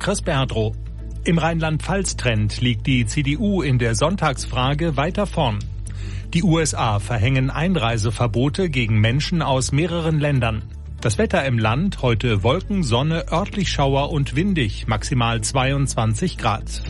Chris Berdrow. Im Rheinland-Pfalz-Trend liegt die CDU in der Sonntagsfrage weiter vorn. Die USA verhängen Einreiseverbote gegen Menschen aus mehreren Ländern. Das Wetter im Land, heute Wolken, Sonne, örtlich Schauer und windig, maximal 22 Grad.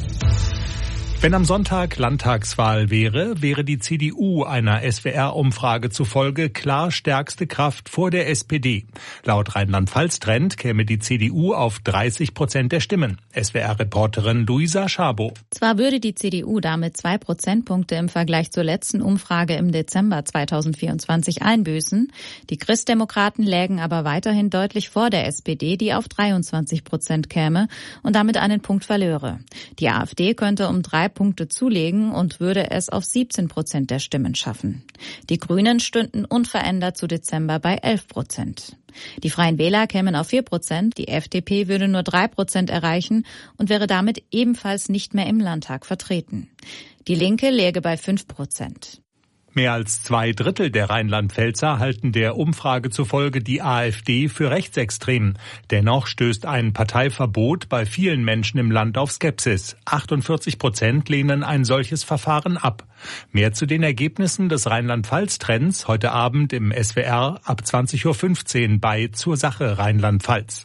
Wenn am Sonntag Landtagswahl wäre die CDU einer SWR-Umfrage zufolge klar stärkste Kraft vor der SPD. Laut Rheinland-Pfalz-Trend käme die CDU auf 30% der Stimmen. SWR-Reporterin Luisa Schabow. Zwar würde die CDU damit 2 Prozentpunkte im Vergleich zur letzten Umfrage im Dezember 2024 einbüßen. Die Christdemokraten lägen aber weiterhin deutlich vor der SPD, die auf 23% käme und damit einen Punkt verlöre. Die AfD könnte um 3 Punkte zulegen und würde es auf 17% der Stimmen schaffen. Die Grünen stünden unverändert zu Dezember bei 11%. Die Freien Wähler kämen auf 4%, die FDP würde nur 3% erreichen und wäre damit ebenfalls nicht mehr im Landtag vertreten. Die Linke läge bei 5%. Mehr als 2/3 der Rheinland-Pfälzer halten der Umfrage zufolge die AfD für rechtsextrem. Dennoch stößt ein Parteiverbot bei vielen Menschen im Land auf Skepsis. 48% lehnen ein solches Verfahren ab. Mehr zu den Ergebnissen des Rheinland-Pfalz-Trends heute Abend im SWR ab 20.15 Uhr bei Zur Sache Rheinland-Pfalz.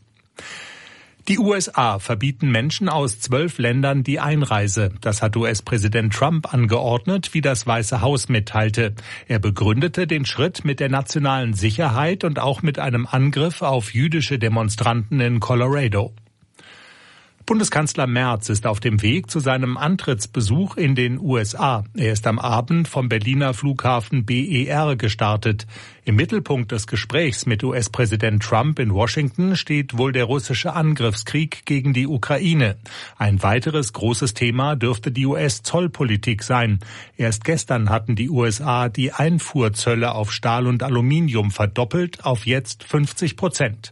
Die USA verbieten Menschen aus 12 Ländern die Einreise. Das hat US-Präsident Trump angeordnet, wie das Weiße Haus mitteilte. Er begründete den Schritt mit der nationalen Sicherheit und auch mit einem Angriff auf jüdische Demonstranten in Colorado. Bundeskanzler Merz ist auf dem Weg zu seinem Antrittsbesuch in den USA. Er ist am Abend vom Berliner Flughafen BER gestartet. Im Mittelpunkt des Gesprächs mit US-Präsident Trump in Washington steht wohl der russische Angriffskrieg gegen die Ukraine. Ein weiteres großes Thema dürfte die US-Zollpolitik sein. Erst gestern hatten die USA die Einfuhrzölle auf Stahl und Aluminium verdoppelt auf jetzt 50%.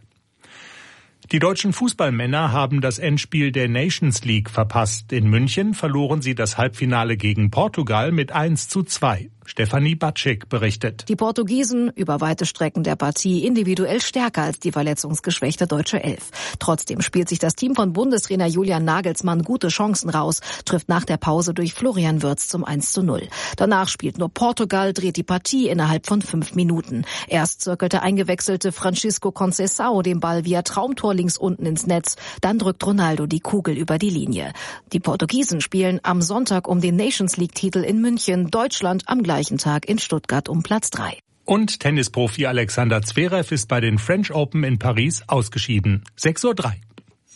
Die deutschen Fußballmänner haben das Endspiel der Nations League verpasst. In München verloren sie das Halbfinale gegen Portugal mit 1:2. Stefanie Batschik berichtet. Die Portugiesen über weite Strecken der Partie individuell stärker als die verletzungsgeschwächte deutsche Elf. Trotzdem spielt sich das Team von Bundestrainer Julian Nagelsmann gute Chancen raus, trifft nach der Pause durch Florian Wirtz zum 1:0. Danach spielt nur Portugal, dreht die Partie innerhalb von 5 Minuten. Erst zirkelte eingewechselte Francisco Conceição den Ball via Traumtor links unten ins Netz, dann drückt Ronaldo die Kugel über die Linie. Die Portugiesen spielen am Sonntag um den Nations League-Titel in München, Deutschland am gleichen Tag in Stuttgart um Platz 3. Und Tennisprofi Alexander Zverev ist bei den French Open in Paris ausgeschieden. 6:03 Uhr.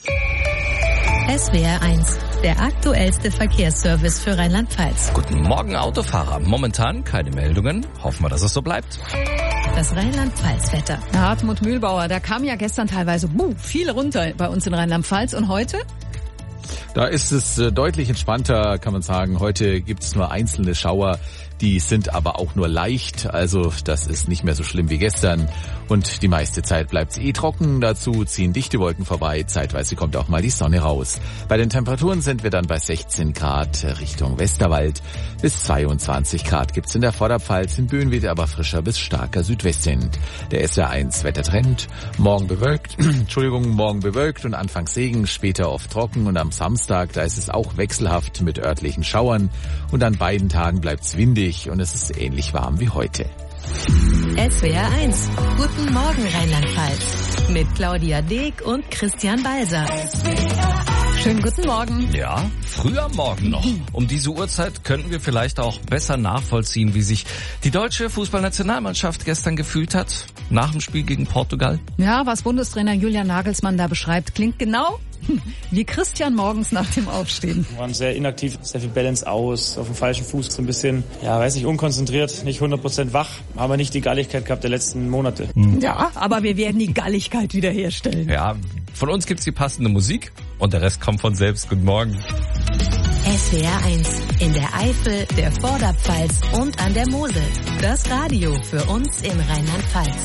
SWR 1, der aktuellste Verkehrsservice für Rheinland-Pfalz. Guten Morgen, Autofahrer. Momentan keine Meldungen. Hoffen wir, dass es so bleibt. Das Rheinland-Pfalz-Wetter. Hartmut Mühlbauer, da kam ja gestern teilweise viel runter bei uns in Rheinland-Pfalz. Und heute? Da ist es deutlich entspannter, kann man sagen. Heute gibt es nur einzelne Schauer, die sind aber auch nur leicht. Also das ist nicht mehr so schlimm wie gestern. Und die meiste Zeit bleibt es trocken. Dazu ziehen dichte Wolken vorbei. Zeitweise kommt auch mal die Sonne raus. Bei den Temperaturen sind wir dann bei 16 Grad Richtung Westerwald. Bis 22 Grad gibt's in der Vorderpfalz. In Böen weht aber frischer bis starker Südwestwind. Der SWR1 Wettertrend. Morgen bewölkt und anfangs Regen, später oft trocken. Und am Samstag, da ist es auch wechselhaft mit örtlichen Schauern. Und an beiden Tagen bleibt's windig und es ist ähnlich warm wie heute. SWR 1. Guten Morgen Rheinland-Pfalz. Mit Claudia Deek und Christian Balser. Schönen guten Morgen. Ja, früh am Morgen noch. Um diese Uhrzeit könnten wir vielleicht auch besser nachvollziehen, wie sich die deutsche Fußballnationalmannschaft gestern gefühlt hat, nach dem Spiel gegen Portugal. Ja, was Bundestrainer Julian Nagelsmann da beschreibt, klingt genau wie Christian morgens nach dem Aufstehen. Wir waren sehr inaktiv, sehr viel Balance aus, auf dem falschen Fuß, so ein bisschen, unkonzentriert, nicht 100% wach, haben wir nicht die Galligkeit gehabt der letzten Monate. Ja, aber wir werden die Galligkeit wiederherstellen. Ja, von uns gibt's die passende Musik und der Rest kommt von selbst. Guten Morgen. SWR 1 in der Eifel, der Vorderpfalz und an der Mosel. Das Radio für uns in Rheinland-Pfalz.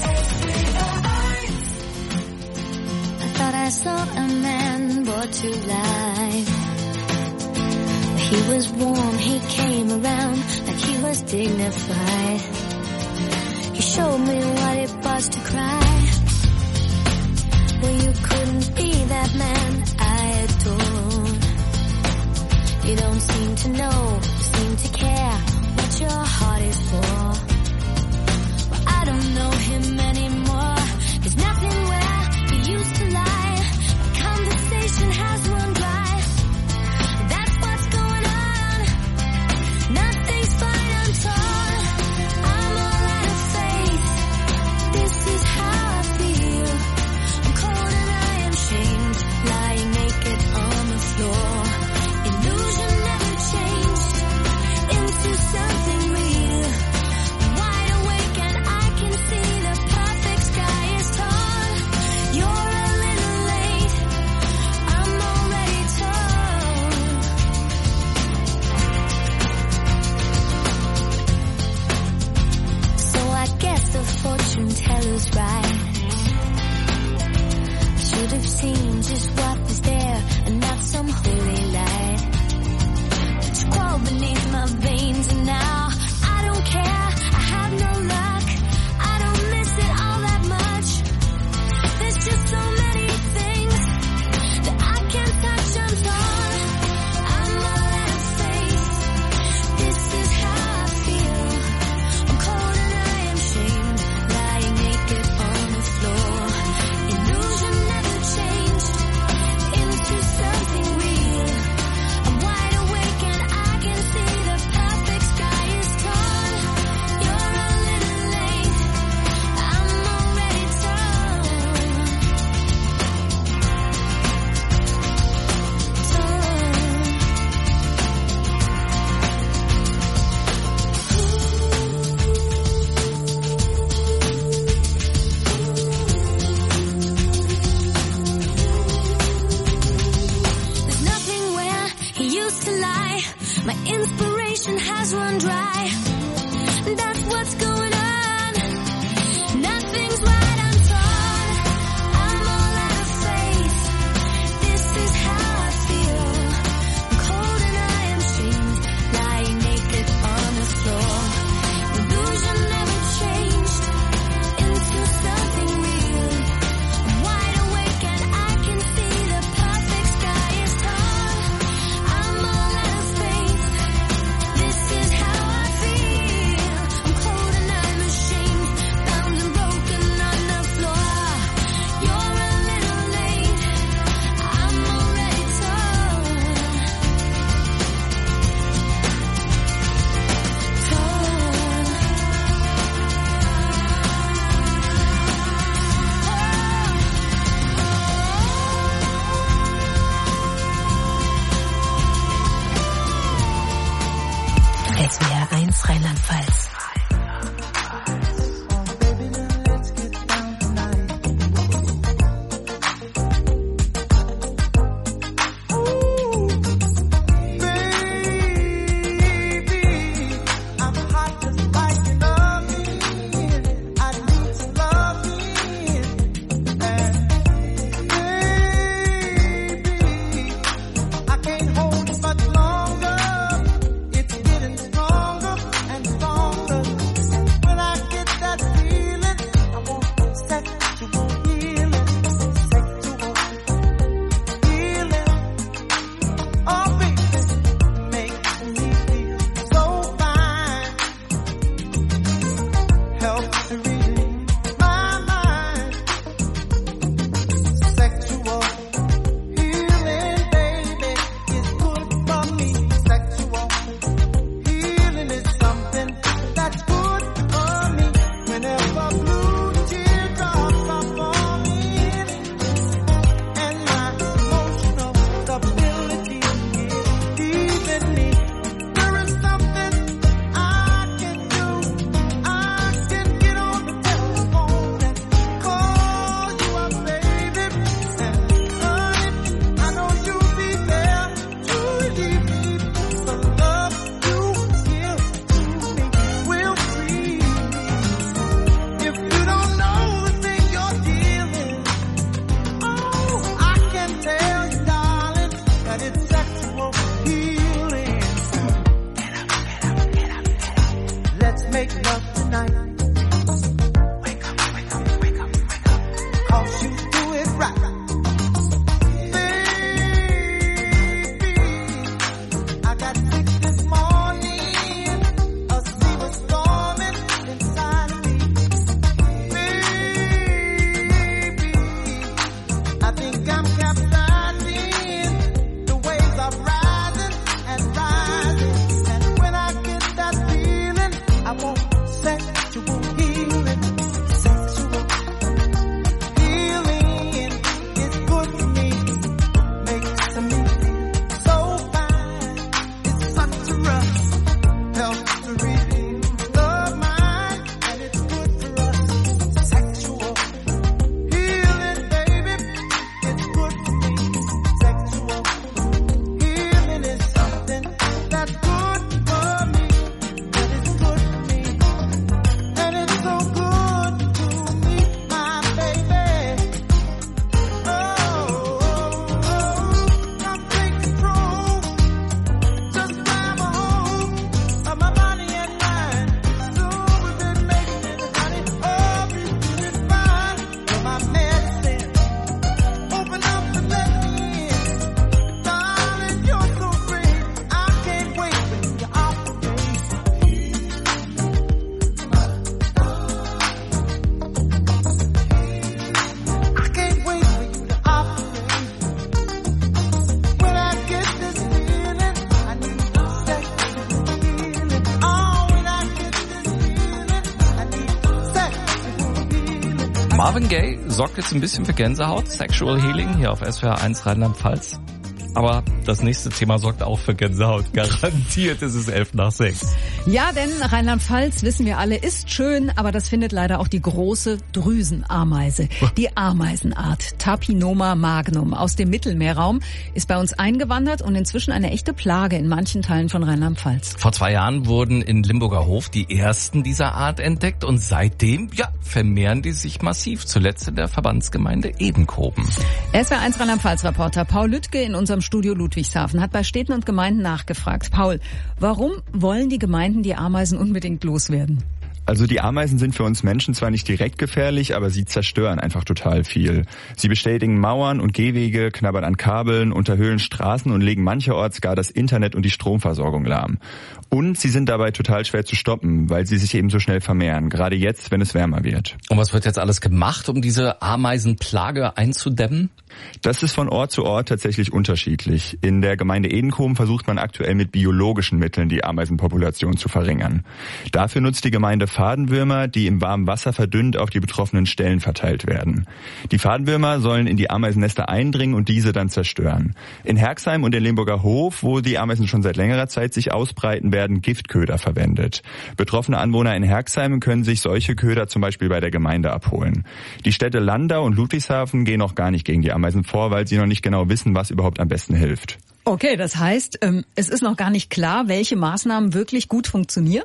I saw a man brought to life. He was warm, he came around like he was dignified. He showed me what it was to cry. Well, you couldn't be that man I adore. seem to know, seem to care what your heart is for. Well, I don't know him anymore. There's nothing where he used to lie. The conversation has run dry. That's what's going on. Nothing's fine, I'm torn. I'm all out of faith. This is how I feel. I'm cold and I am shamed, lying naked on the floor. Illusion never changed into something real. I'm wide awake and I can see the perfect sky is torn. You're a little late, I'm already torn. So I guess the fortune teller's right. Should have seen just what was there and not some holy light. It's crawled beneath my veins and now I don't care. I have no luck. I don't miss it all that much. There's just so many things that I can't touch. I'm torn. I'm all out of faith. This is how I feel. I'm cold and I am shamed, lying naked on the floor. Illusion never changed into something real. I'm wide awake and I can see the perfect sky is torn. You're a little late, I'm already torn. There's nothing where he used to lie. My inspiration has run dry. That's what's going on. Nothing's right, I'm torn. I'm all out of faith. This is how I feel. I'm cold and I am shamed, lying naked on the floor. Illusion never changed into something real. I'm wide awake and I can see the perfect sky is torn. I'm all out of faith. This is how I feel. I'm cold and I'm ashamed, bound and broken on the floor. You're a little late, I'm already torn. SWR 1 Rheinland-Pfalz. I can't hold it much longer. It's getting stronger and stronger. When I get that feeling, I want sexual healing. Sexual healing. Oh, baby, makes me feel so fine. Helps to relieve my mind. Sexual healing, baby, is good for me. Sexual healing is something that's good for me. Whenever blue teardrops are falling and my emotional stability is leaving me, there is something I can do. I can get on the telephone and call you up, baby, and honey, I know you'll be there to relieve me. The love you give to me will free me. If you don't know the thing you're dealing, oh, I can tell you, darling, that it's sexual healing. Let's make love tonight. Wake up, wake up, wake up, wake up. 'Cause you do it right. Baby, I got Marvin Gaye sorgt jetzt ein bisschen für Gänsehaut. Sexual Healing hier auf SWR1 Rheinland-Pfalz. Aber das nächste Thema sorgt auch für Gänsehaut. Garantiert ist es 5:11. Ja, denn Rheinland-Pfalz, wissen wir alle, ist schön, aber das findet leider auch die große Drüsenameise. Die Ameisenart Tapinoma magnum aus dem Mittelmeerraum ist bei uns eingewandert und inzwischen eine echte Plage in manchen Teilen von Rheinland-Pfalz. Vor 2 Jahren wurden in Limburger Hof die ersten dieser Art entdeckt und seitdem, vermehren die sich massiv. Zuletzt in der Verbandsgemeinde Edenkoben. SWR1 Rheinland-Pfalz-Reporter Paul Lüttke in unserem Studio Ludwigshafen hat bei Städten und Gemeinden nachgefragt. Paul, warum wollen die Gemeinden die Ameisen unbedingt loswerden? Also die Ameisen sind für uns Menschen zwar nicht direkt gefährlich, aber sie zerstören einfach total viel. Sie beschädigen Mauern und Gehwege, knabbern an Kabeln, unterhöhlen Straßen und legen mancherorts gar das Internet und die Stromversorgung lahm. Und sie sind dabei total schwer zu stoppen, weil sie sich eben so schnell vermehren, gerade jetzt, wenn es wärmer wird. Und was wird jetzt alles gemacht, um diese Ameisenplage einzudämmen? Das ist von Ort zu Ort tatsächlich unterschiedlich. In der Gemeinde Edenkoben versucht man aktuell mit biologischen Mitteln die Ameisenpopulation zu verringern. Dafür nutzt die Gemeinde Fadenwürmer, die im warmen Wasser verdünnt auf die betroffenen Stellen verteilt werden. Die Fadenwürmer sollen in die Ameisennester eindringen und diese dann zerstören. In Herxheim und in Limburger Hof, wo die Ameisen schon seit längerer Zeit sich ausbreiten, werden Giftköder verwendet. Betroffene Anwohner in Herxheim können sich solche Köder zum Beispiel bei der Gemeinde abholen. Die Städte Landau und Ludwigshafen gehen noch gar nicht gegen die Ameisen vor, weil sie noch nicht genau wissen, was überhaupt am besten hilft. Okay, das heißt, es ist noch gar nicht klar, welche Maßnahmen wirklich gut funktionieren?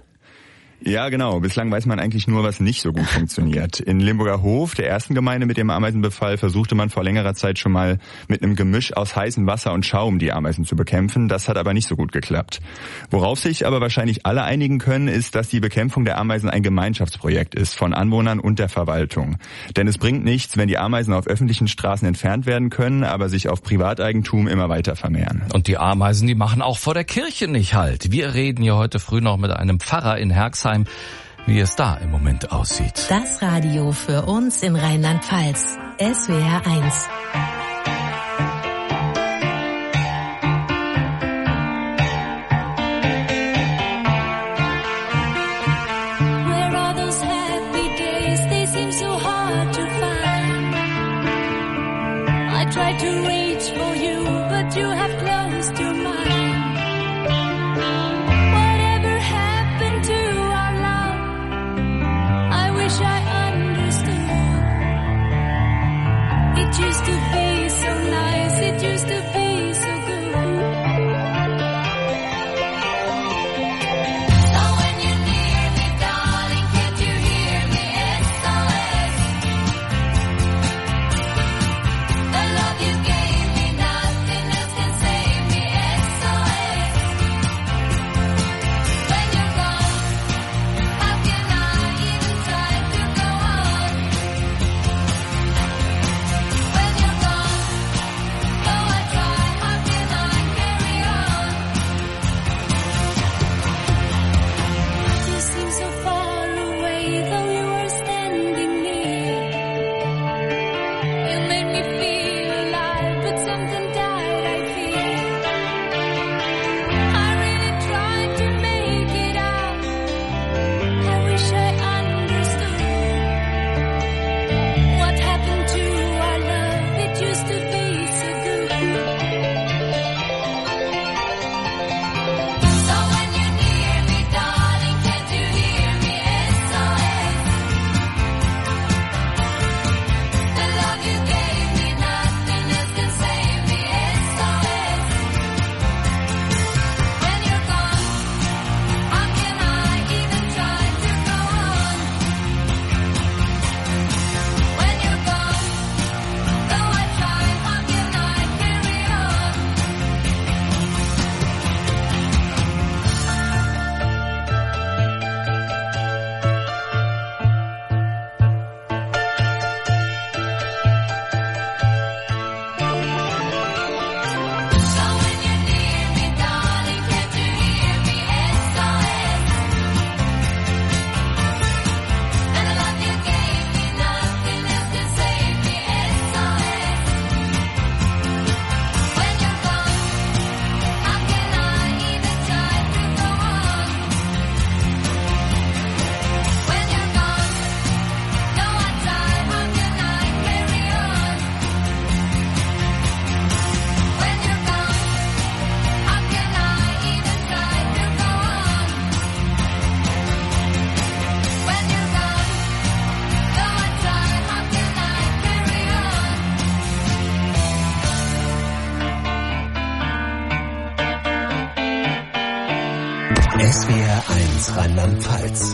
Ja, genau. Bislang weiß man eigentlich nur, was nicht so gut funktioniert. In Limburger Hof, der ersten Gemeinde mit dem Ameisenbefall, versuchte man vor längerer Zeit schon mal mit einem Gemisch aus heißem Wasser und Schaum die Ameisen zu bekämpfen. Das hat aber nicht so gut geklappt. Worauf sich aber wahrscheinlich alle einigen können, ist, dass die Bekämpfung der Ameisen ein Gemeinschaftsprojekt ist von Anwohnern und der Verwaltung. Denn es bringt nichts, wenn die Ameisen auf öffentlichen Straßen entfernt werden können, aber sich auf Privateigentum immer weiter vermehren. Und die Ameisen, die machen auch vor der Kirche nicht Halt. Wir reden hier heute früh noch mit einem Pfarrer in Herxheim, wie es da im Moment aussieht. Das Radio für uns in Rheinland-Pfalz. SWR1. Where are those happy days? They seem so hard to find. I tried to reach for you, but you have closed to mine. Whatever happened to our love? I wish I understood. It used to be SWR 1 Rheinland-Pfalz.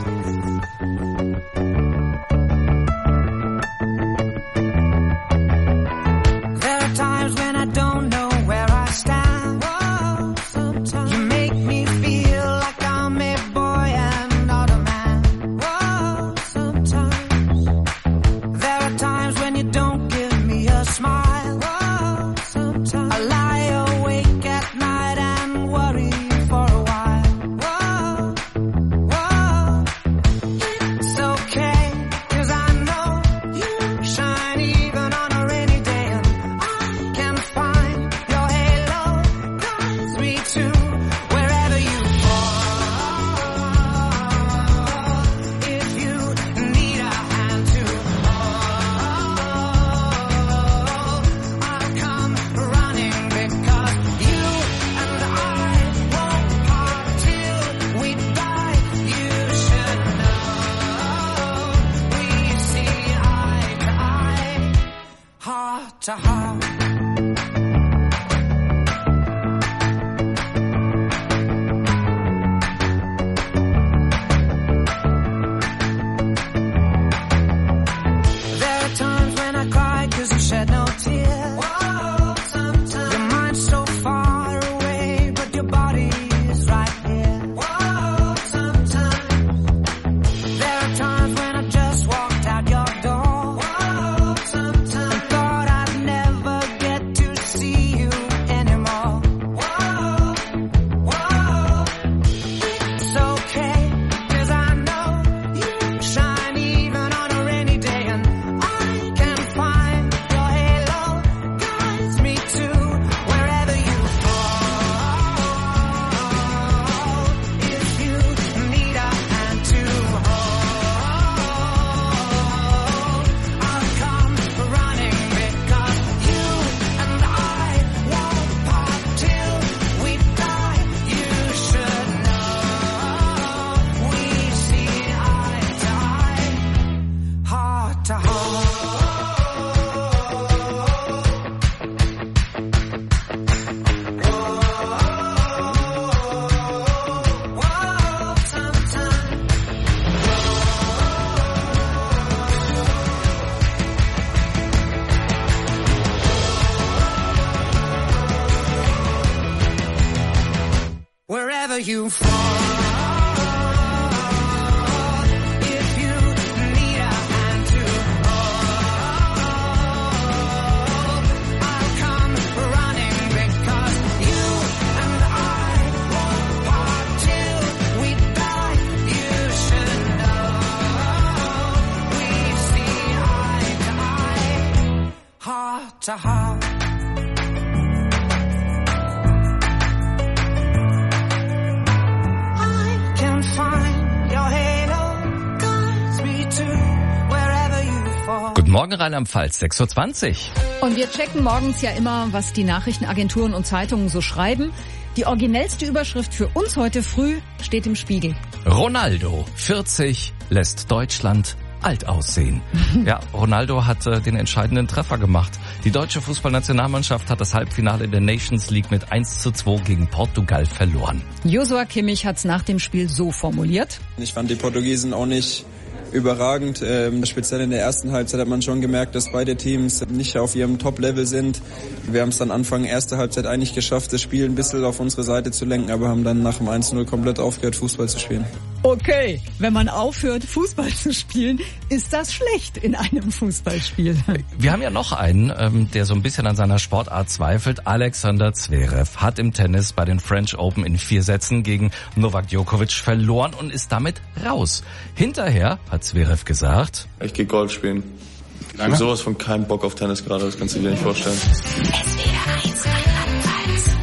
You fall, if you need a hand to hold, I'll come running because you and I won't part till we die. You should know we see eye to eye, heart to heart. Guten Morgen, Rheinland-Pfalz, 6:20 Uhr. Und wir checken morgens ja immer, was die Nachrichtenagenturen und Zeitungen so schreiben. Die originellste Überschrift für uns heute früh steht im Spiegel. Ronaldo, 40, lässt Deutschland alt aussehen. Ja, Ronaldo hat den entscheidenden Treffer gemacht. Die deutsche Fußballnationalmannschaft hat das Halbfinale in der Nations League mit 1:2 gegen Portugal verloren. Joshua Kimmich hat es nach dem Spiel so formuliert. Ich fand die Portugiesen auch nicht überragend. Speziell in der ersten Halbzeit hat man schon gemerkt, dass beide Teams nicht auf ihrem Top-Level sind. Wir haben es dann Anfang erste Halbzeit eigentlich geschafft, das Spiel ein bisschen auf unsere Seite zu lenken, aber haben dann nach dem 1:0 komplett aufgehört, Fußball zu spielen. Okay, wenn man aufhört, Fußball zu spielen, ist das schlecht in einem Fußballspiel. Wir haben ja noch einen, der so ein bisschen an seiner Sportart zweifelt. Alexander Zverev hat im Tennis bei den French Open in 4 Sätzen gegen Novak Djokovic verloren und ist damit raus. Hinterher hat Zverev gesagt: Ich gehe Golf spielen. Ich habe sowas von keinen Bock auf Tennis gerade, das kannst du dir nicht vorstellen. SWR 1 Rheinland-Pfalz.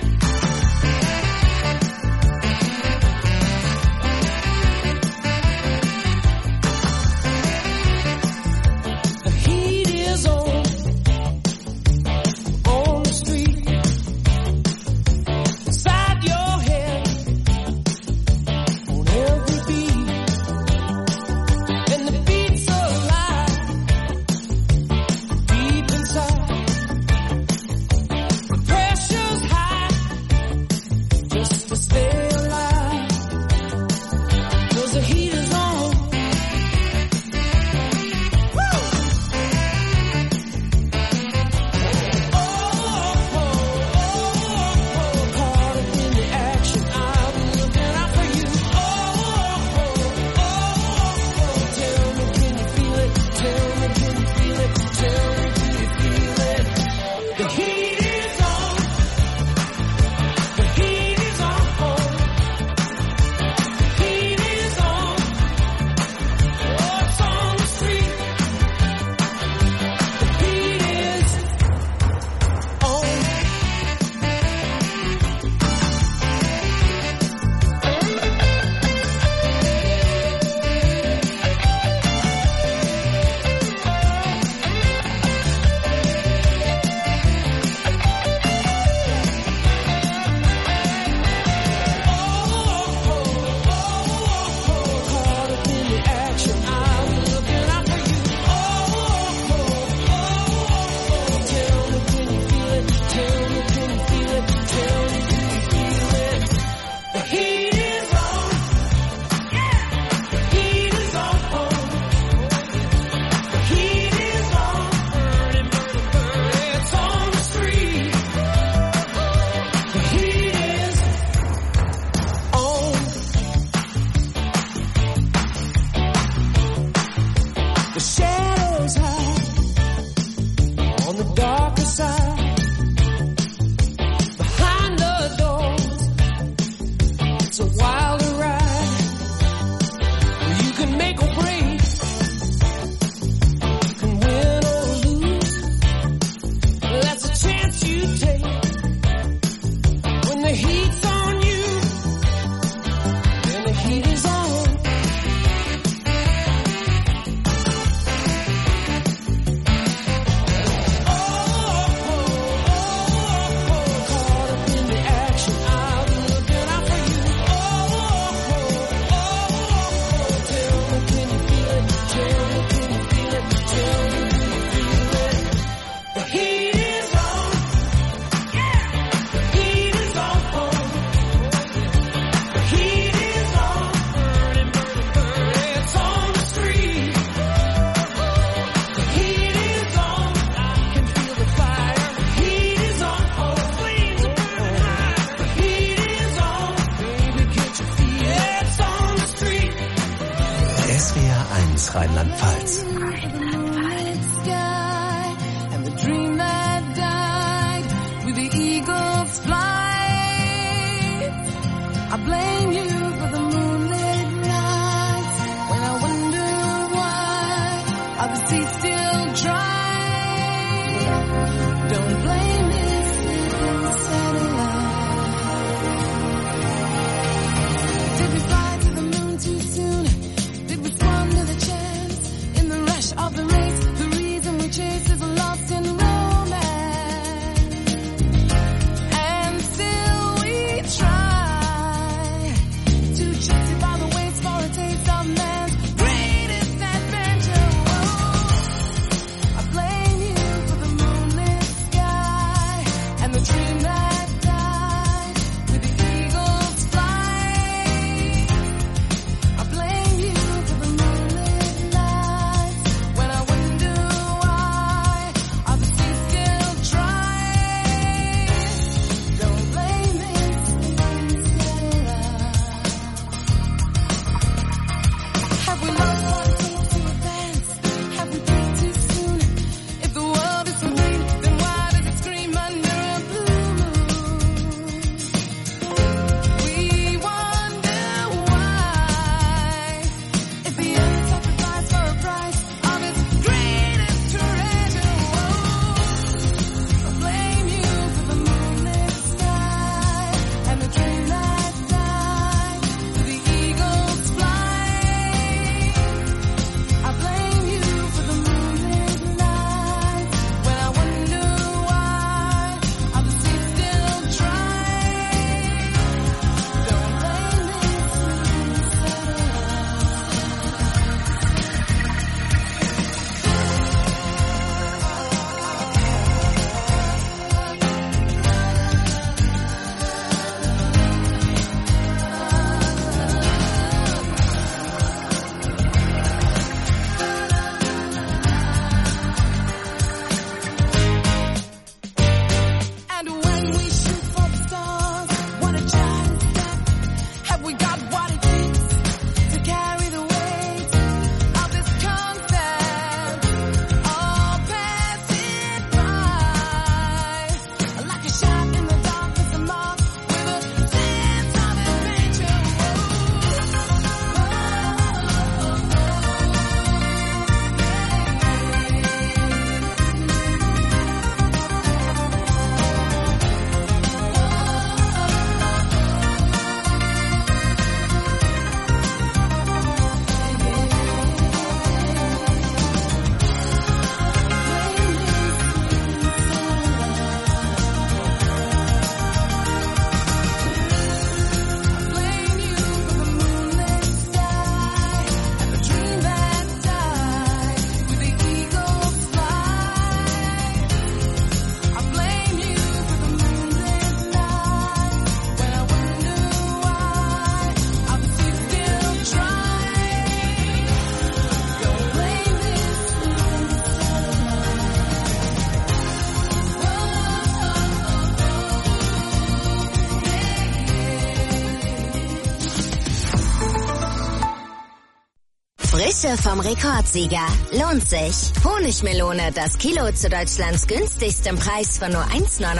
heat's on you, and the heat is on. Rheinland-Pfalz. Frische vom Rekordsieger. Lohnt sich. Honigmelone, das Kilo zu Deutschlands günstigstem Preis von nur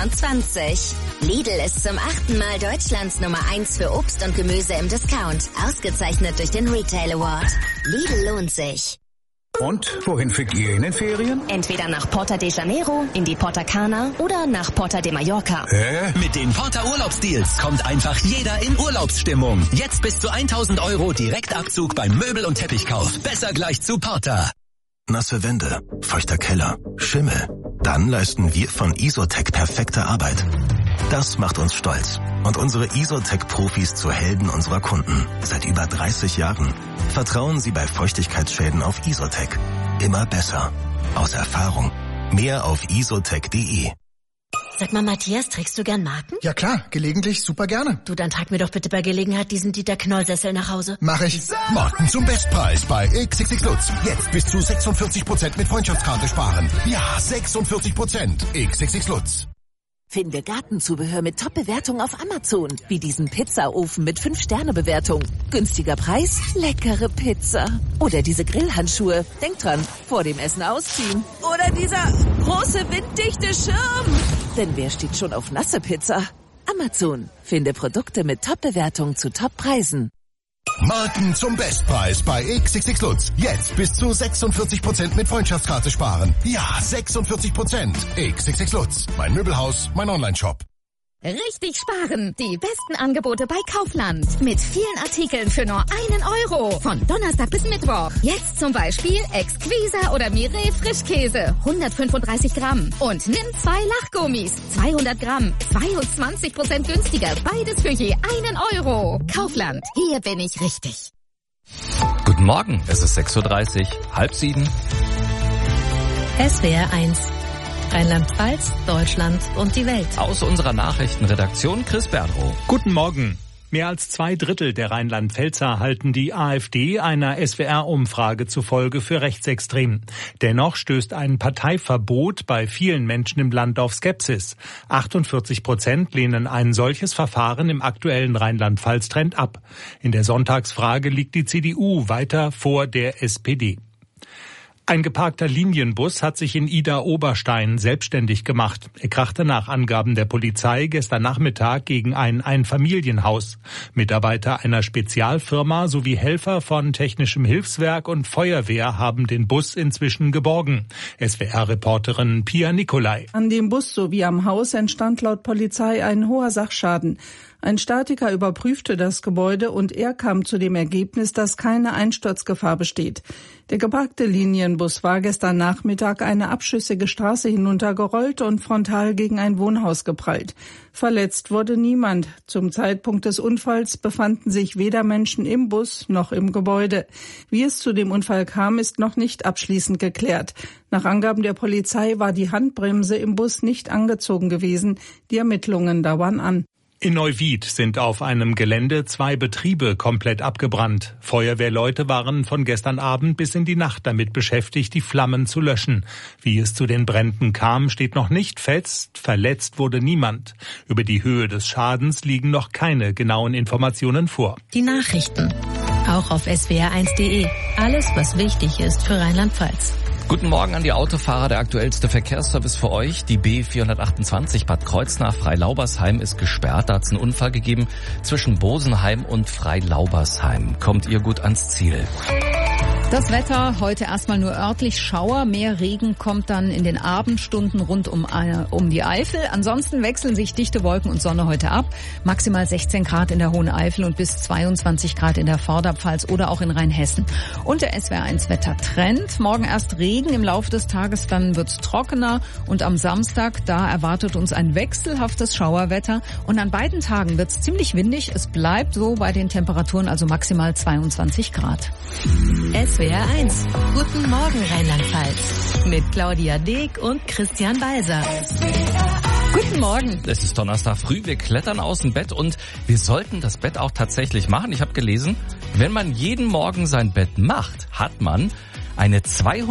1,29. Lidl ist zum 8. Mal Deutschlands Nummer 1 für Obst und Gemüse im Discount. Ausgezeichnet durch den Retail Award. Lidl lohnt sich. Und wohin fliegt ihr in den Ferien? Entweder nach Porto de Janeiro, in die Porta Cana oder nach Porta de Mallorca. Mit den Porta Urlaubsdeals kommt einfach jeder in Urlaubsstimmung. Jetzt bis zu 1.000 € Direktabzug beim Möbel- und Teppichkauf. Besser gleich zu Porta. Nasse Wände, feuchter Keller, Schimmel. Dann leisten wir von Isotec perfekte Arbeit. Das macht uns stolz und unsere Isotec-Profis zu Helden unserer Kunden. Seit über 30 Jahren. Vertrauen Sie bei Feuchtigkeitsschäden auf Isotec. Immer besser. Aus Erfahrung. Mehr auf isotec.de. Sag mal, Matthias, trägst du gern Marken? Ja klar, gelegentlich super gerne. Du, dann trag mir doch bitte bei Gelegenheit diesen Dieter-Knoll-Sessel nach Hause. Mach ich. Marken zum Bestpreis bei XXX Lutz. Jetzt bis zu 46% mit Freundschaftskarte sparen. Ja, 46%. XXX Lutz. Finde Gartenzubehör mit Top-Bewertung auf Amazon. Wie diesen Pizzaofen mit 5-Sterne-Bewertung. Günstiger Preis, leckere Pizza. Oder diese Grillhandschuhe. Denk dran, vor dem Essen ausziehen. Oder dieser große winddichte Schirm. Denn wer steht schon auf nasse Pizza? Amazon. Finde Produkte mit Top-Bewertung zu Top-Preisen. Marken zum Bestpreis bei XXX Lutz. Jetzt bis zu 46% mit Freundschaftskarte sparen. Ja, 46%. XXX Lutz. Mein Möbelhaus, mein Onlineshop. Richtig sparen! Die besten Angebote bei Kaufland. Mit vielen Artikeln für nur 1 €. Von Donnerstag bis Mittwoch. Jetzt zum Beispiel Exquisa oder Mireille Frischkäse. 135 Gramm. Und nimm 2 Lachgummis. 200 Gramm. 22% günstiger. Beides für je 1 €. Kaufland. Hier bin ich richtig. Guten Morgen. Es ist 6:30 Uhr. 6:30. SWR 1. Rheinland-Pfalz, Deutschland und die Welt. Aus unserer Nachrichtenredaktion Chris Berdrow. Guten Morgen. Mehr als 2/3 der Rheinland-Pfälzer halten die AfD einer SWR-Umfrage zufolge für rechtsextrem. Dennoch stößt ein Parteiverbot bei vielen Menschen im Land auf Skepsis. 48% lehnen ein solches Verfahren im aktuellen Rheinland-Pfalz-Trend ab. In der Sonntagsfrage liegt die CDU weiter vor der SPD. Ein geparkter Linienbus hat sich in Idar-Oberstein selbstständig gemacht. Er krachte nach Angaben der Polizei gestern Nachmittag gegen ein Einfamilienhaus. Mitarbeiter einer Spezialfirma sowie Helfer von Technischem Hilfswerk und Feuerwehr haben den Bus inzwischen geborgen. SWR-Reporterin Pia Nicolai. An dem Bus sowie am Haus entstand laut Polizei ein hoher Sachschaden. Ein Statiker überprüfte das Gebäude und er kam zu dem Ergebnis, dass keine Einsturzgefahr besteht. Der geparkte Linienbus war gestern Nachmittag eine abschüssige Straße hinuntergerollt und frontal gegen ein Wohnhaus geprallt. Verletzt wurde niemand. Zum Zeitpunkt des Unfalls befanden sich weder Menschen im Bus noch im Gebäude. Wie es zu dem Unfall kam, ist noch nicht abschließend geklärt. Nach Angaben der Polizei war die Handbremse im Bus nicht angezogen gewesen. Die Ermittlungen dauern an. In Neuwied sind auf einem Gelände 2 Betriebe komplett abgebrannt. Feuerwehrleute waren von gestern Abend bis in die Nacht damit beschäftigt, die Flammen zu löschen. Wie es zu den Bränden kam, steht noch nicht fest. Verletzt wurde niemand. Über die Höhe des Schadens liegen noch keine genauen Informationen vor. Die Nachrichten. Auch auf swr1.de. Alles, was wichtig ist für Rheinland-Pfalz. Guten Morgen an die Autofahrer. Der aktuellste Verkehrsservice für euch. Die B428 Bad Kreuznach Freilaubersheim ist gesperrt. Da hat es einen Unfall gegeben zwischen Bosenheim und Freilaubersheim. Kommt ihr gut ans Ziel? Das Wetter heute erstmal nur örtlich Schauer. Mehr Regen kommt dann in den Abendstunden rund um die Eifel. Ansonsten wechseln sich dichte Wolken und Sonne heute ab. Maximal 16 Grad in der Hohen Eifel und bis 22 Grad in der Vorderpfalz oder auch in Rheinhessen. Und der SWR1 Wettertrend. Morgen erst Regen, im Laufe des Tages dann wird's trockener. Und am Samstag, da erwartet uns ein wechselhaftes Schauerwetter. Und an beiden Tagen wird's ziemlich windig. Es bleibt so bei den Temperaturen, also maximal 22 Grad. SWR 1. Guten Morgen Rheinland-Pfalz. Mit Claudia Deek und Christian Balser. Guten Morgen. Es ist Donnerstag früh, wir klettern aus dem Bett und wir sollten das Bett auch tatsächlich machen. Ich habe gelesen, wenn man jeden Morgen sein Bett macht, hat man eine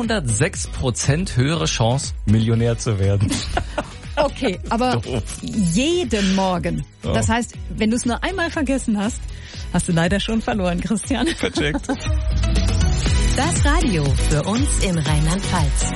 206% höhere Chance, Millionär zu werden. Okay, aber jeden Morgen. Das heißt, wenn du es nur einmal vergessen hast, hast du leider schon verloren, Christian. Vercheckt. Das Radio für uns in Rheinland-Pfalz.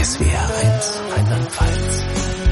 SWR1 Rheinland-Pfalz.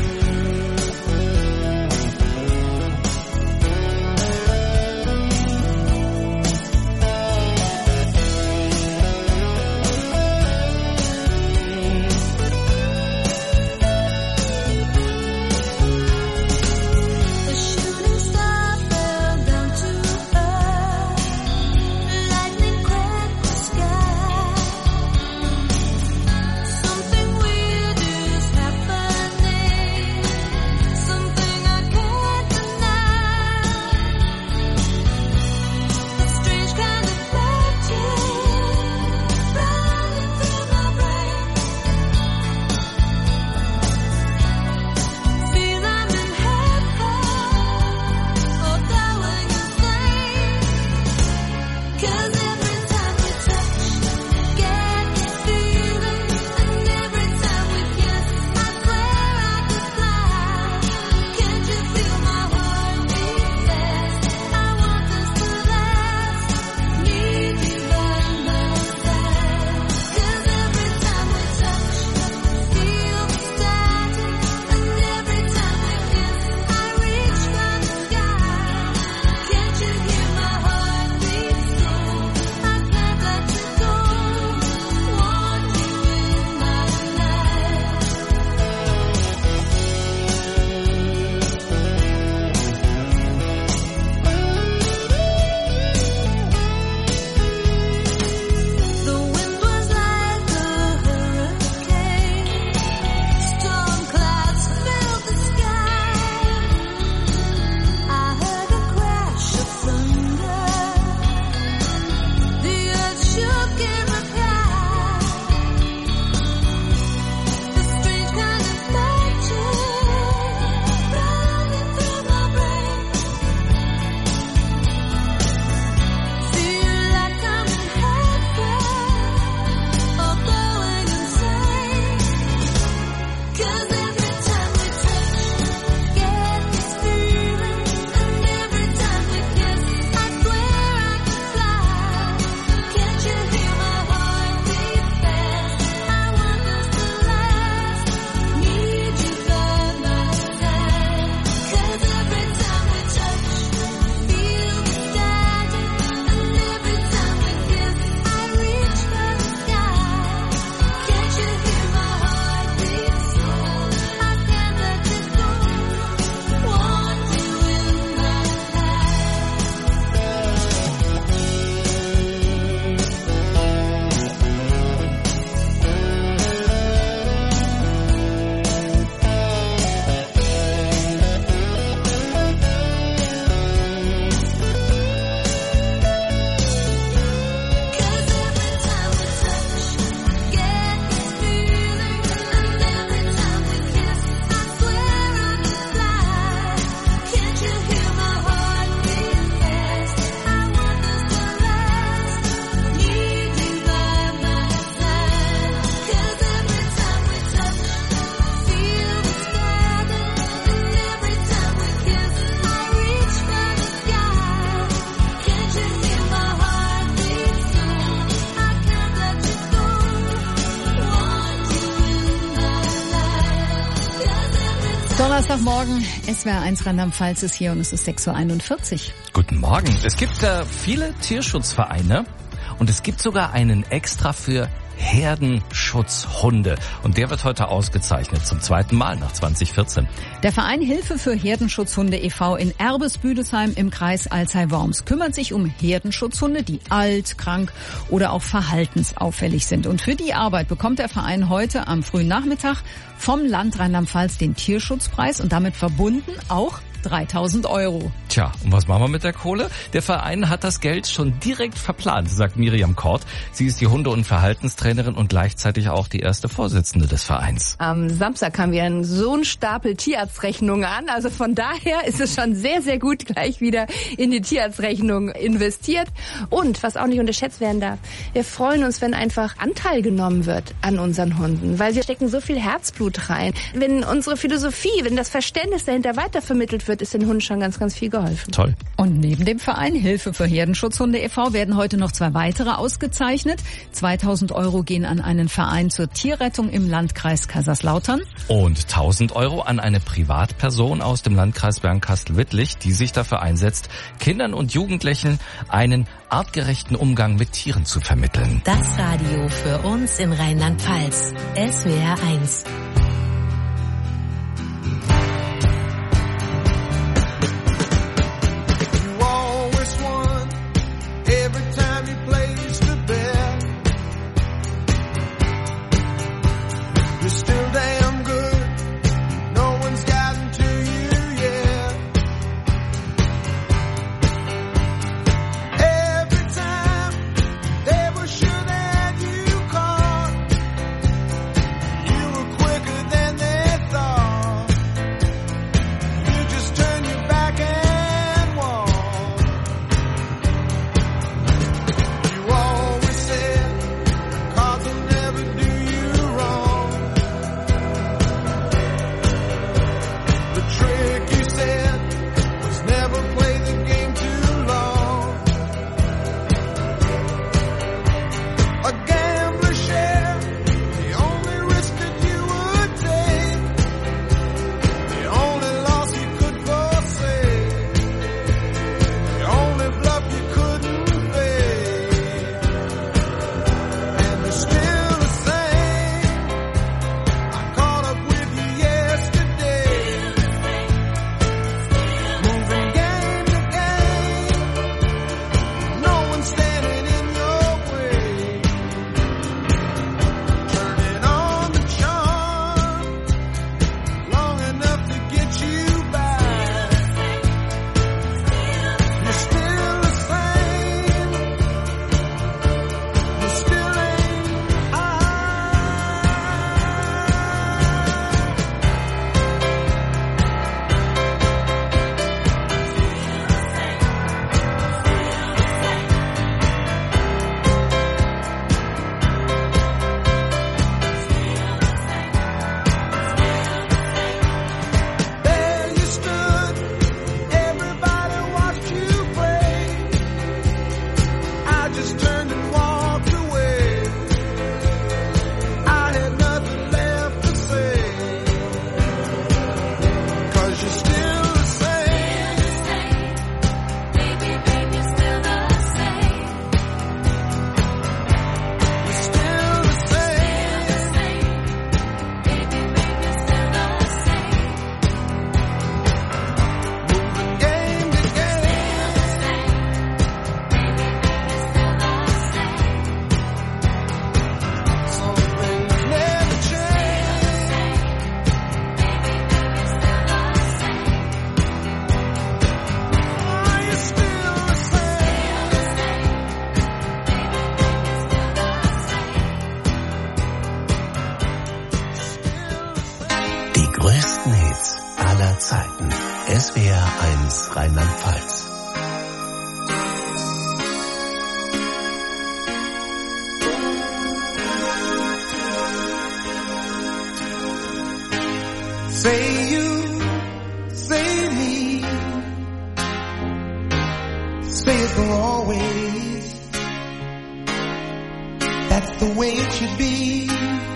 Donnerstagmorgen, SWR1 Rheinland-Pfalz ist hier und es ist 6:41 Uhr. Guten Morgen. Es gibt viele Tierschutzvereine und es gibt sogar einen extra für Herdenschutzhunde. Und der wird heute ausgezeichnet, zum zweiten Mal nach 2014. Der Verein Hilfe für Herdenschutzhunde e.V. in Erbes-Büdesheim im Kreis Alzey-Worms kümmert sich um Herdenschutzhunde, die alt, krank oder auch verhaltensauffällig sind. Und für die Arbeit bekommt der Verein heute am frühen Nachmittag vom Land Rheinland-Pfalz den Tierschutzpreis und damit verbunden auch 3.000 €. Tja, und was machen wir mit der Kohle? Der Verein hat das Geld schon direkt verplant, sagt Miriam Kort. Sie ist die Hunde- und Verhaltenstrainerin und gleichzeitig auch die erste Vorsitzende des Vereins. Am Samstag haben wir so einen Stapel Tierarztrechnungen an. Also von daher ist es schon sehr, sehr gut gleich wieder in die Tierarztrechnung investiert. Und was auch nicht unterschätzt werden darf, wir freuen uns, wenn einfach Anteil genommen wird an unseren Hunden, weil sie stecken so viel Herzblut rein. Wenn unsere Philosophie, wenn das Verständnis dahinter weitervermittelt wird, damit ist den Hunden schon ganz, ganz viel geholfen. Toll. Und neben dem Verein Hilfe für Herdenschutzhunde e.V. werden heute noch 2 weitere ausgezeichnet. 2.000 € gehen an einen Verein zur Tierrettung im Landkreis Kaiserslautern. Und 1.000 € an eine Privatperson aus dem Landkreis Bernkastel-Wittlich, die sich dafür einsetzt, Kindern und Jugendlichen einen artgerechten Umgang mit Tieren zu vermitteln. Das Radio für uns in Rheinland-Pfalz. SWR 1. SWR 1 Rheinland-Pfalz. Say you, say me, say it for always. That's the way it should be.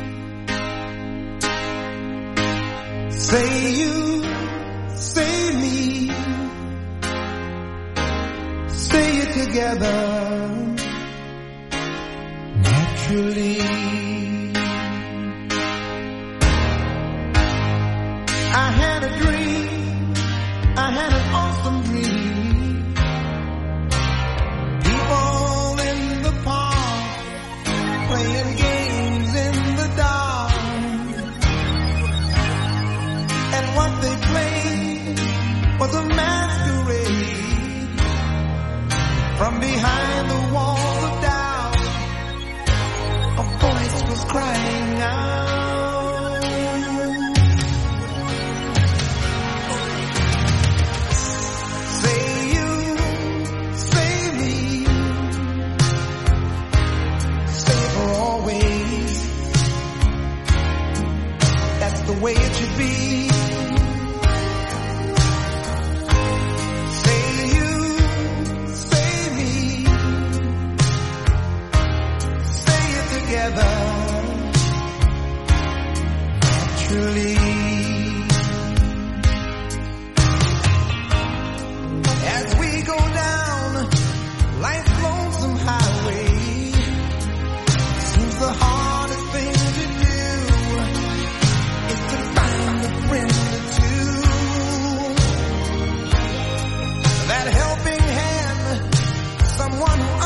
Say you, say me, say it together, naturally. I had a dream, I had an awesome dream. People in the park, playing games in the dark. And what they played was a masquerade from behind the walls of doubt, of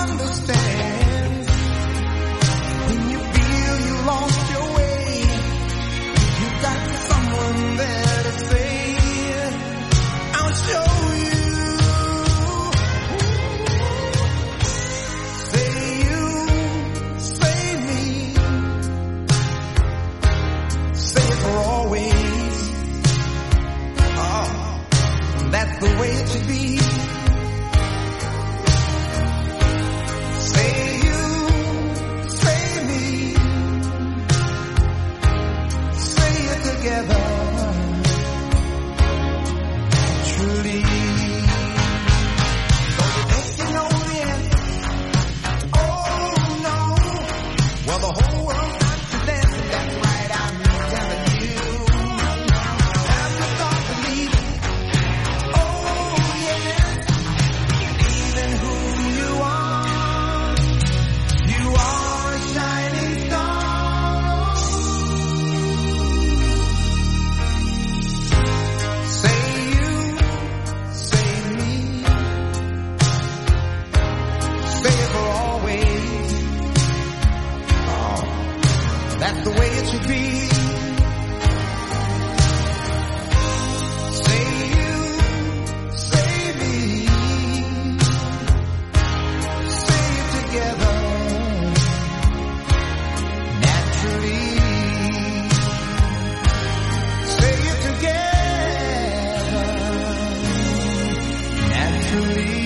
understands. When you feel you lost your way, you got someone there to say, I'll show you. Say you, say me, say it for always. Oh, that's the way it should be. Say you, say me, say it together. Truly. So you think you know the answer? Oh no. Well, the whole world's not to them. That's right, I'm telling you. Have to start believing. Oh yeah. Even who you are, you are a shining star. Say you, say me, say it for always. Oh, that's the way it should be. Say you, say me, say it together. Naturally, say it together. Naturally.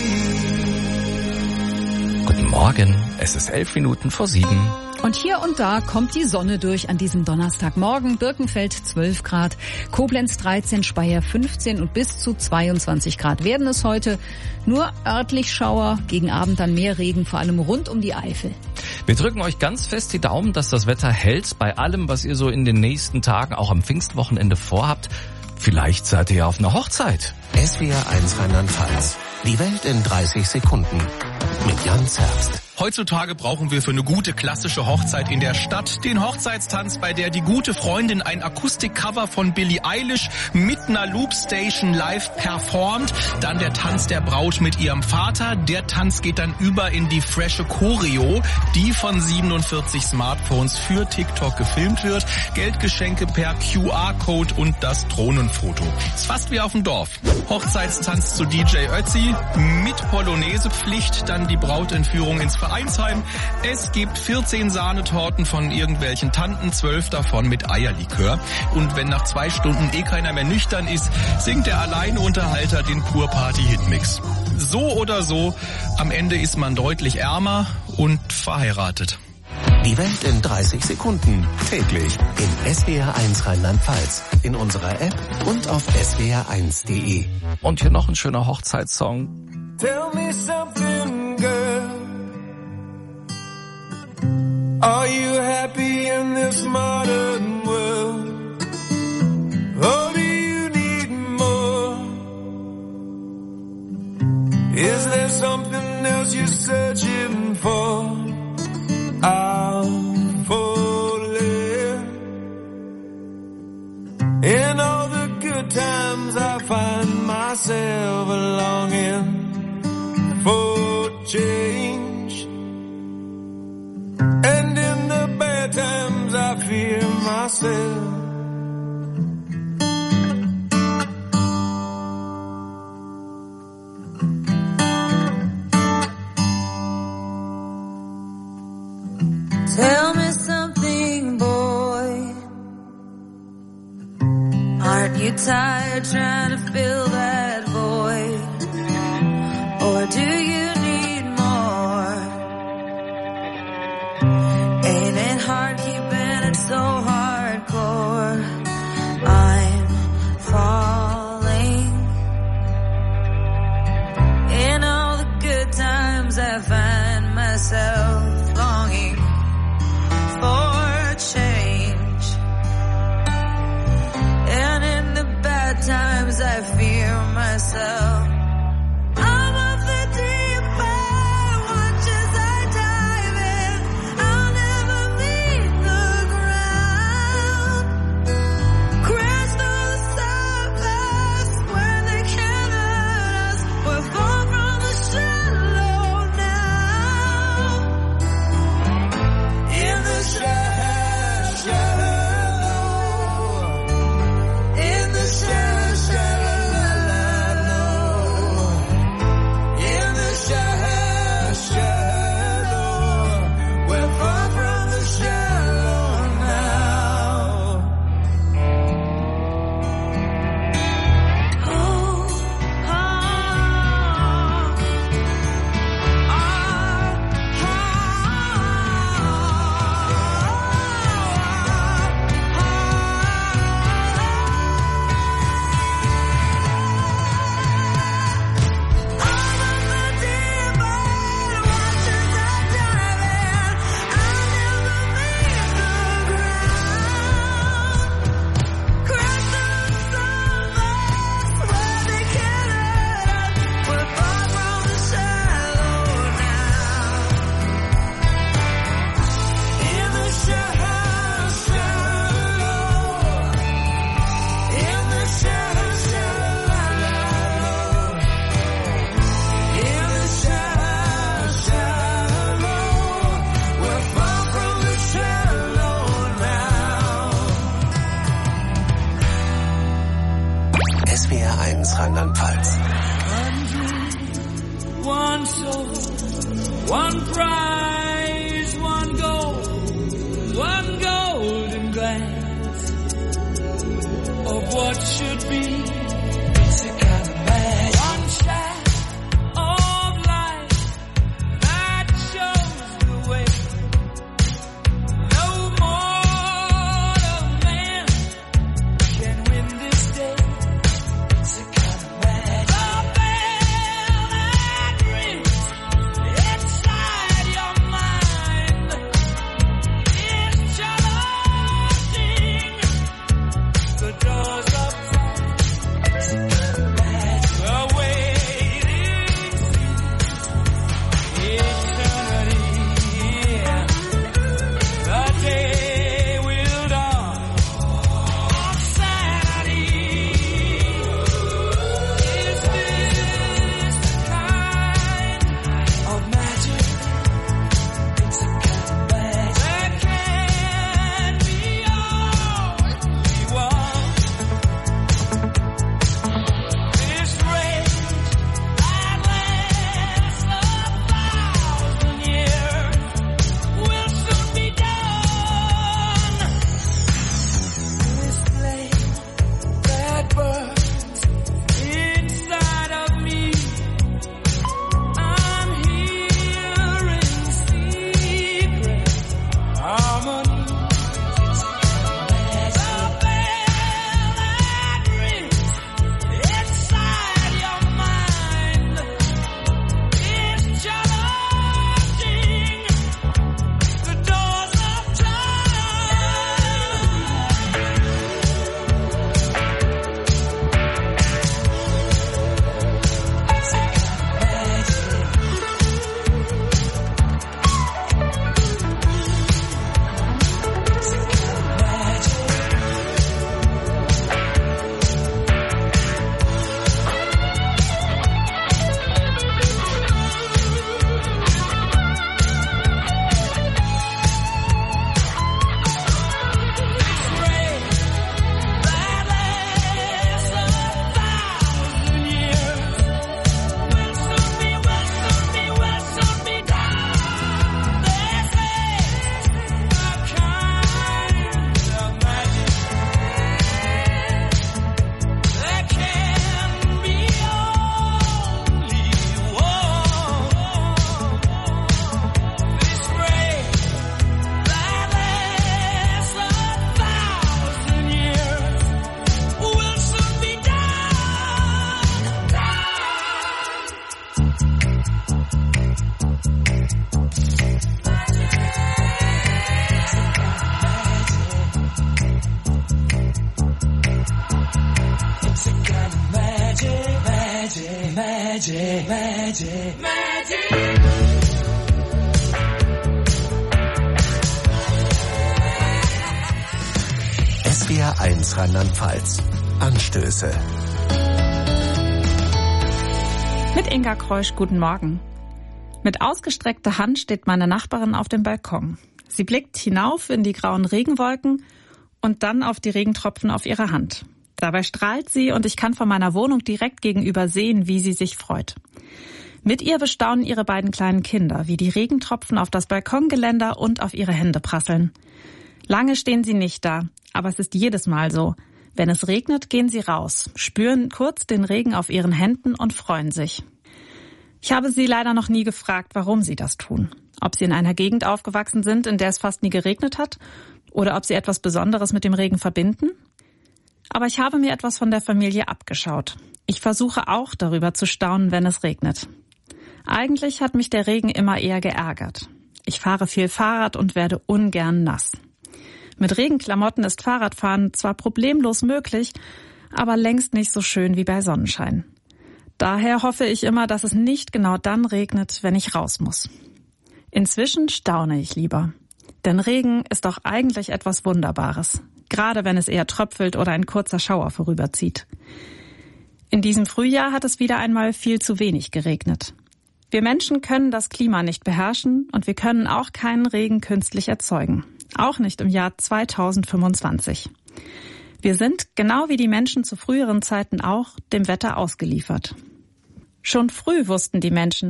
Guten Morgen, es ist 7:11. Und hier und da kommt die Sonne durch an diesem Donnerstagmorgen. Birkenfeld 12 Grad, Koblenz 13, Speyer 15 und bis zu 22 Grad werden es heute. Nur örtlich Schauer, gegen Abend dann mehr Regen, vor allem rund um die Eifel. Wir drücken euch ganz fest die Daumen, dass das Wetter hält bei allem, was ihr so in den nächsten Tagen, auch am Pfingstwochenende vorhabt. Vielleicht seid ihr ja auf einer Hochzeit. SWR 1 Rheinland-Pfalz. Die Welt in 30 Sekunden. Mit Jan Zerbst. Heutzutage brauchen wir für eine gute klassische Hochzeit in der Stadt den Hochzeitstanz, bei der die gute Freundin ein Akustikcover von Billie Eilish mit einer Loopstation live performt. Dann der Tanz der Braut mit ihrem Vater. Der Tanz geht dann über in die frische Choreo, die von 47 Smartphones für TikTok gefilmt wird. Geldgeschenke per QR-Code und das Drohnenfoto. Ist fast wie auf dem Dorf. Hochzeitstanz zu DJ Ötzi mit Polonaise-Pflicht, dann die Brautentführung ins Vereinsheim. Es gibt 14 Sahnetorten von irgendwelchen Tanten, 12 davon mit Eierlikör. Und wenn nach 2 Stunden keiner mehr nüchtern ist, singt der Alleinunterhalter den Kurparty-Hitmix. So oder so, am Ende ist man deutlich ärmer und verheiratet. Die Welt in 30 Sekunden. Täglich in SWR 1 Rheinland-Pfalz. In unserer App und auf swr1.de. Und hier noch ein schöner Hochzeitssong. Tell me something, girl. Are you happy in this modern world? Or do you need more? Is there something else you're searching for? I'm falling. In all the good times I find myself longing for change. And in the bad times I fear myself. Tell me something, boy. Aren't you tired trying to fill that void? Or do you need more? Ain't it hard keeping it so hardcore? I'm falling. In all the good times I find myself longing for change. And in the bad times I fear myself. I'm of the deep end, watch as I dive in. I'll never meet the ground. Crash through the surface where they can't hurt us. We're far from the shallow now. eyes, one golden glance of what should be. It's a kind of magic. One shaft of light that shows the way. No mortal man can win this day. It's a kind of magic. The bell that rings inside your mind is challenging the doors of time. It's a kind of magic. The waiting eternity. The day will dawn on Saturday. Is this the kind of magic? It's a kind of magic that can be all we want. This race that lasts 1,000 years will soon be done. This flame that burns inside of me, I'm hearing secret harmony. It's a magic. The bell that rings inside your mind is challenging the doors of magic. SWR 1 Rheinland-Pfalz. Anstöße. Mit Inga Kreusch, guten Morgen. Mit ausgestreckter Hand steht meine Nachbarin auf dem Balkon. Sie blickt hinauf in die grauen Regenwolken und dann auf die Regentropfen auf ihrer Hand. Dabei strahlt sie und ich kann von meiner Wohnung direkt gegenüber sehen, wie sie sich freut. Mit ihr bestaunen ihre beiden kleinen Kinder, wie die Regentropfen auf das Balkongeländer und auf ihre Hände prasseln. Lange stehen sie nicht da, aber es ist jedes Mal so. Wenn es regnet, gehen sie raus, spüren kurz den Regen auf ihren Händen und freuen sich. Ich habe sie leider noch nie gefragt, warum sie das tun. Ob sie in einer Gegend aufgewachsen sind, in der es fast nie geregnet hat, oder ob sie etwas Besonderes mit dem Regen verbinden. Aber ich habe mir etwas von der Familie abgeschaut. Ich versuche auch darüber zu staunen, wenn es regnet. Eigentlich hat mich der Regen immer eher geärgert. Ich fahre viel Fahrrad und werde ungern nass. Mit Regenklamotten ist Fahrradfahren zwar problemlos möglich, aber längst nicht so schön wie bei Sonnenschein. Daher hoffe ich immer, dass es nicht genau dann regnet, wenn ich raus muss. Inzwischen staune ich lieber. Denn Regen ist doch eigentlich etwas Wunderbares. Gerade wenn es eher tröpfelt oder ein kurzer Schauer vorüberzieht. In diesem Frühjahr hat es wieder einmal viel zu wenig geregnet. Wir Menschen können das Klima nicht beherrschen und wir können auch keinen Regen künstlich erzeugen. Auch nicht im Jahr 2025. Wir sind, genau wie die Menschen zu früheren Zeiten auch, dem Wetter ausgeliefert. Schon früh wussten die Menschen,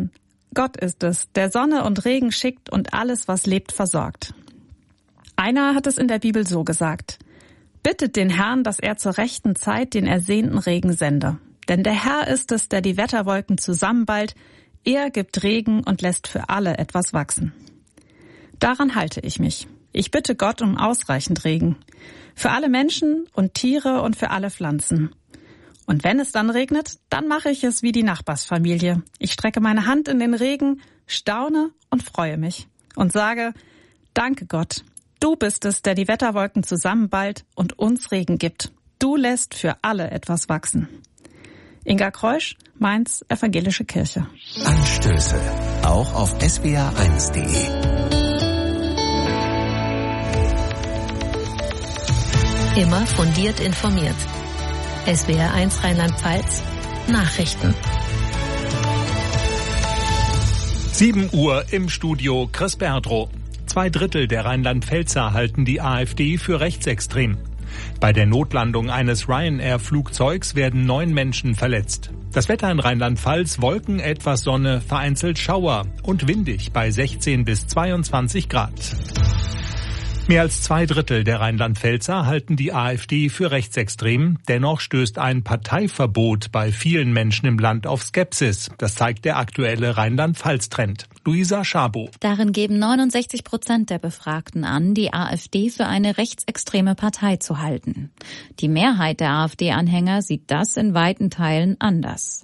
Gott ist es, der Sonne und Regen schickt und alles, was lebt, versorgt. Einer hat es in der Bibel so gesagt: Bittet den Herrn, dass er zur rechten Zeit den ersehnten Regen sende. Denn der Herr ist es, der die Wetterwolken zusammenballt. Er gibt Regen und lässt für alle etwas wachsen. Daran halte ich mich. Ich bitte Gott um ausreichend Regen. Für alle Menschen und Tiere und für alle Pflanzen. Und wenn es dann regnet, dann mache ich es wie die Nachbarsfamilie. Ich strecke meine Hand in den Regen, staune und freue mich. Und sage: Danke Gott, du bist es, der die Wetterwolken zusammenballt und uns Regen gibt. Du lässt für alle etwas wachsen. Inga Kreusch, Mainz, Evangelische Kirche. Anstöße, auch auf swr1.de. Immer fundiert informiert. SWR1 Rheinland-Pfalz. Nachrichten. 7 Uhr im Studio Chris Berdrow. 2/3 der Rheinland-Pfälzer halten die AfD für rechtsextrem. Bei der Notlandung eines Ryanair-Flugzeugs werden 9 Menschen verletzt. Das Wetter in Rheinland-Pfalz: Wolken, etwas Sonne, vereinzelt Schauer und windig bei 16 bis 22 Grad. Mehr als 2/3 der Rheinland-Pfälzer halten die AfD für rechtsextrem. Dennoch stößt ein Parteiverbot bei vielen Menschen im Land auf Skepsis. Das zeigt der aktuelle Rheinland-Pfalz-Trend. Luisa Schabow. Darin geben 69% der Befragten an, die AfD für eine rechtsextreme Partei zu halten. Die Mehrheit der AfD-Anhänger sieht das in weiten Teilen anders.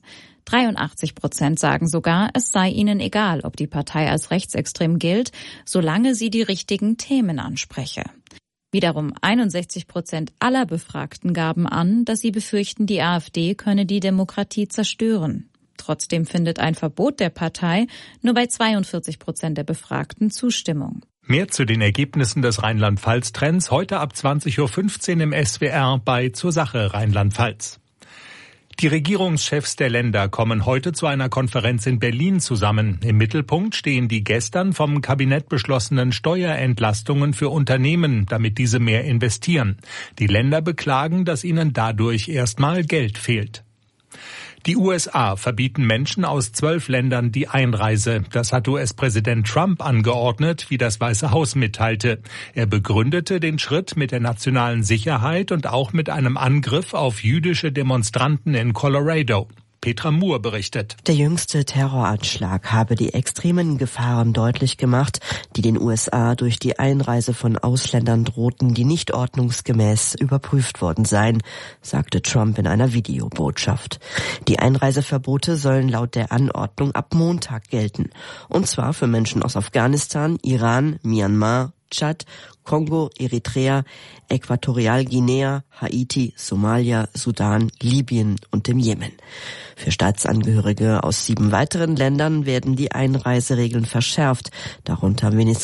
83% sagen sogar, es sei ihnen egal, ob die Partei als rechtsextrem gilt, solange sie die richtigen Themen anspreche. Wiederum 61% aller Befragten gaben an, dass sie befürchten, die AfD könne die Demokratie zerstören. Trotzdem findet ein Verbot der Partei nur bei 42% der Befragten Zustimmung. Mehr zu den Ergebnissen des Rheinland-Pfalz-Trends heute ab 20.15 Uhr im SWR bei Zur Sache Rheinland-Pfalz. Die Regierungschefs der Länder kommen heute zu einer Konferenz in Berlin zusammen. Im Mittelpunkt stehen die gestern vom Kabinett beschlossenen Steuerentlastungen für Unternehmen, damit diese mehr investieren. Die Länder beklagen, dass ihnen dadurch erstmal Geld fehlt. Die USA verbieten Menschen aus 12 Ländern die Einreise. Das hat US-Präsident Trump angeordnet, wie das Weiße Haus mitteilte. Er begründete den Schritt mit der nationalen Sicherheit und auch mit einem Angriff auf jüdische Demonstranten in Colorado. Petra Moore berichtet. Der jüngste Terroranschlag habe die extremen Gefahren deutlich gemacht, die den USA durch die Einreise von Ausländern drohten, die nicht ordnungsgemäß überprüft worden seien, sagte Trump in einer Videobotschaft. Die Einreiseverbote sollen laut der Anordnung ab Montag gelten. Und zwar für Menschen aus Afghanistan, Iran, Myanmar, Tschad, Kongo, Eritrea, Äquatorialguinea, Haiti, Somalia, Sudan, Libyen und dem Jemen. Für Staatsangehörige aus 7 weiteren Ländern werden die Einreiseregeln verschärft, darunter Venezuela.